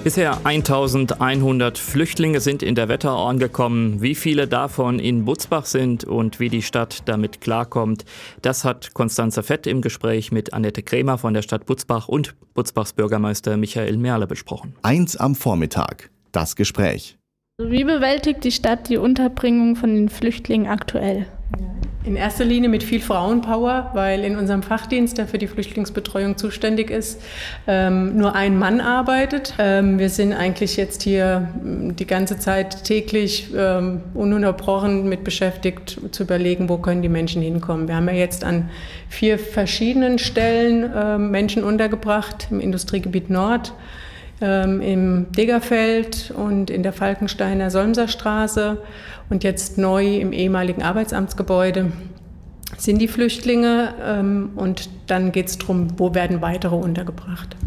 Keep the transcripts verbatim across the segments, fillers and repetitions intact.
Bisher eintausendeinhundert Flüchtlinge sind in der Wetterau angekommen. Wie viele davon in Butzbach sind und wie die Stadt damit klarkommt, das hat Constanze Fett im Gespräch mit Annette Krämer von der Stadt Butzbach und Butzbachs Bürgermeister Michael Merle besprochen. Eins am Vormittag. Das Gespräch. Wie bewältigt die Stadt die Unterbringung von den Flüchtlingen aktuell? In erster Linie mit viel Frauenpower, weil in unserem Fachdienst, der für die Flüchtlingsbetreuung zuständig ist, ähm, nur ein Mann arbeitet. Ähm, wir sind eigentlich jetzt hier die ganze Zeit täglich ähm, ununterbrochen mit beschäftigt, zu überlegen, wo können die Menschen hinkommen. Wir haben ja jetzt an vier verschiedenen Stellen äh, Menschen untergebracht, im Industriegebiet Nord, ähm, im Degerfeld und in der Falkensteiner Solmser Straße. Und jetzt neu im ehemaligen Arbeitsamtsgebäude sind die Flüchtlinge. Ähm, und dann geht es darum, wo werden weitere untergebracht.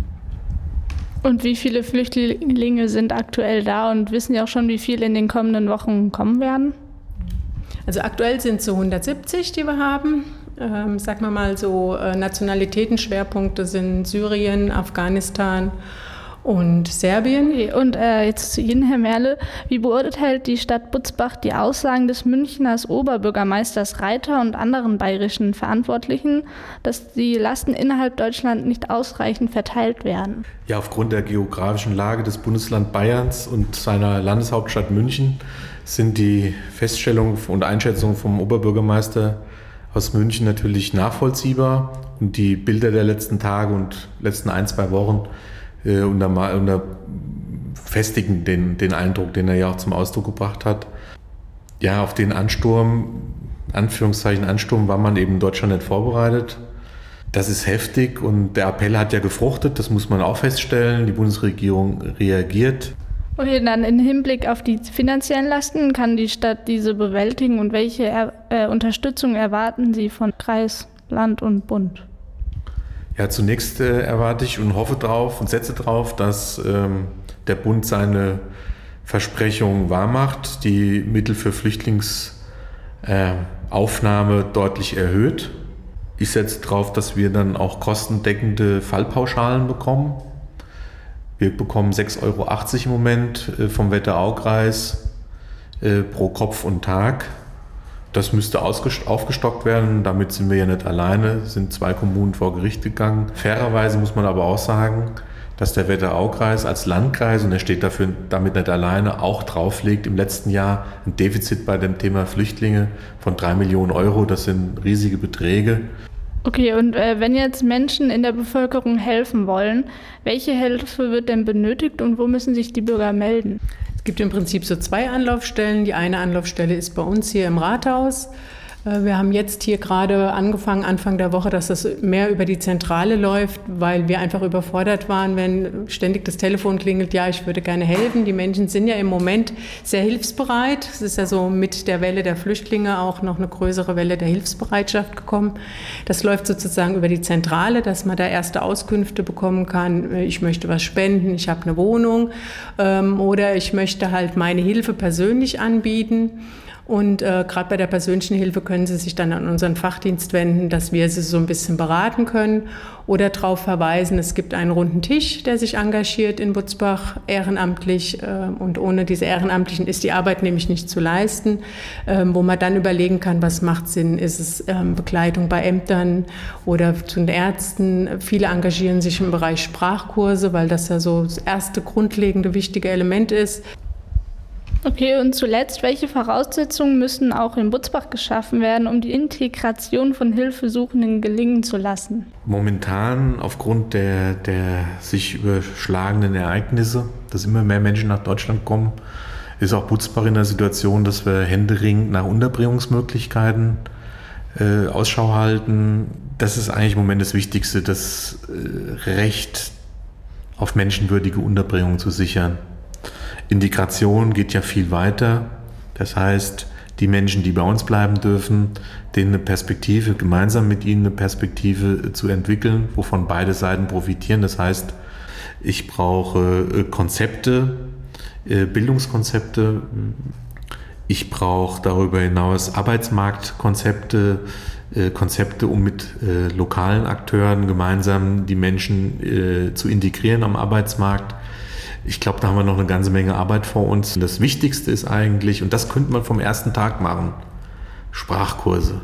Und wie viele Flüchtlinge sind aktuell da und wissen Sie auch schon, wie viele in den kommenden Wochen kommen werden? Also aktuell sind es so hundertsiebzig, die wir haben. Ähm, sagen wir mal so, äh, Nationalitätenschwerpunkte sind Syrien, Afghanistan und Serbien. Okay, und äh, jetzt zu Ihnen, Herr Merle. Wie beurteilt die Stadt Butzbach die Aussagen des Münchners Oberbürgermeisters Reiter und anderen bayerischen Verantwortlichen, dass die Lasten innerhalb Deutschlands nicht ausreichend verteilt werden? Ja, aufgrund der geografischen Lage des Bundeslands Bayerns und seiner Landeshauptstadt München sind die Feststellungen und Einschätzungen vom Oberbürgermeister aus München natürlich nachvollziehbar. Und die Bilder der letzten Tage und letzten ein, zwei Wochen Äh, und unter festigen den, den Eindruck, den er ja auch zum Ausdruck gebracht hat. Ja, auf den Ansturm, Anführungszeichen Ansturm, war man eben in Deutschland nicht vorbereitet. Das ist heftig und der Appell hat ja gefruchtet, das muss man auch feststellen. Die Bundesregierung reagiert. Okay, dann im Hinblick auf die finanziellen Lasten, kann die Stadt diese bewältigen und welche er, äh, Unterstützung erwarten Sie von Kreis, Land und Bund? Ja, zunächst äh, erwarte ich und hoffe drauf und setze drauf, dass ähm, der Bund seine Versprechungen wahrmacht, die Mittel für Flüchtlingsaufnahme äh, deutlich erhöht. Ich setze darauf, dass wir dann auch kostendeckende Fallpauschalen bekommen. Wir bekommen sechs Euro achtzig im Moment äh, vom Wetteraukreis äh, pro Kopf und Tag. Das müsste aufgestockt werden, damit sind wir ja nicht alleine, sind zwei Kommunen vor Gericht gegangen. Fairerweise muss man aber auch sagen, dass der Wetteraukreis als Landkreis, und er steht dafür damit nicht alleine, auch drauflegt, im letzten Jahr ein Defizit bei dem Thema Flüchtlinge von drei Millionen Euro. Das sind riesige Beträge. Okay, und äh, wenn jetzt Menschen in der Bevölkerung helfen wollen, welche Hilfe wird denn benötigt und wo müssen sich die Bürger melden? Es gibt im Prinzip so zwei Anlaufstellen. Die eine Anlaufstelle ist bei uns hier im Rathaus. Wir haben jetzt hier gerade angefangen, Anfang der Woche, dass das mehr über die Zentrale läuft, weil wir einfach überfordert waren, wenn ständig das Telefon klingelt, ja, ich würde gerne helfen. Die Menschen sind ja im Moment sehr hilfsbereit. Es ist ja so mit der Welle der Flüchtlinge auch noch eine größere Welle der Hilfsbereitschaft gekommen. Das läuft sozusagen über die Zentrale, dass man da erste Auskünfte bekommen kann. Ich möchte was spenden, ich habe eine Wohnung ähm, oder ich möchte halt meine Hilfe persönlich anbieten. Und äh, gerade bei der persönlichen Hilfe können Sie sich dann an unseren Fachdienst wenden, dass wir Sie so ein bisschen beraten können oder darauf verweisen, es gibt einen runden Tisch, der sich engagiert in Butzbach ehrenamtlich. Äh, und ohne diese Ehrenamtlichen ist die Arbeit nämlich nicht zu leisten, äh, wo man dann überlegen kann, was macht Sinn. Ist es äh, Begleitung bei Ämtern oder zu den Ärzten? Viele engagieren sich im Bereich Sprachkurse, weil das ja so das erste grundlegende, wichtige Element ist. Okay, und zuletzt, welche Voraussetzungen müssen auch in Butzbach geschaffen werden, um die Integration von Hilfesuchenden gelingen zu lassen? Momentan aufgrund der, der sich überschlagenden Ereignisse, dass immer mehr Menschen nach Deutschland kommen, ist auch Butzbach in der Situation, dass wir händeringend nach Unterbringungsmöglichkeiten äh, Ausschau halten. Das ist eigentlich im Moment das Wichtigste, das äh, Recht auf menschenwürdige Unterbringung zu sichern. Integration geht ja viel weiter. Das heißt, die Menschen, die bei uns bleiben dürfen, denen eine Perspektive, gemeinsam mit ihnen eine Perspektive zu entwickeln, wovon beide Seiten profitieren. Das heißt, ich brauche Konzepte, Bildungskonzepte. Ich brauche darüber hinaus Arbeitsmarktkonzepte, Konzepte, um mit lokalen Akteuren gemeinsam die Menschen zu integrieren am Arbeitsmarkt. Ich glaube, da haben wir noch eine ganze Menge Arbeit vor uns. Und das Wichtigste ist eigentlich, und das könnte man vom ersten Tag machen, Sprachkurse.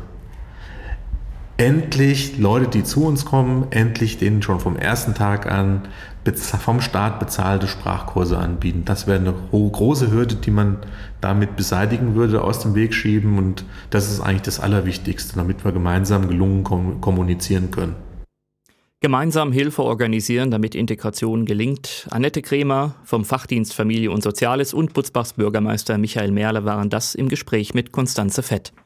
Endlich Leute, die zu uns kommen, endlich denen schon vom ersten Tag an vom Staat bezahlte Sprachkurse anbieten. Das wäre eine große Hürde, die man damit beseitigen würde, aus dem Weg schieben. Und das ist eigentlich das Allerwichtigste, damit wir gemeinsam gelungen kommunizieren können. Gemeinsam Hilfe organisieren, damit Integration gelingt. Annette Kremer vom Fachdienst Familie und Soziales und Butzbachs Bürgermeister Michael Merle waren das im Gespräch mit Constanze Fett.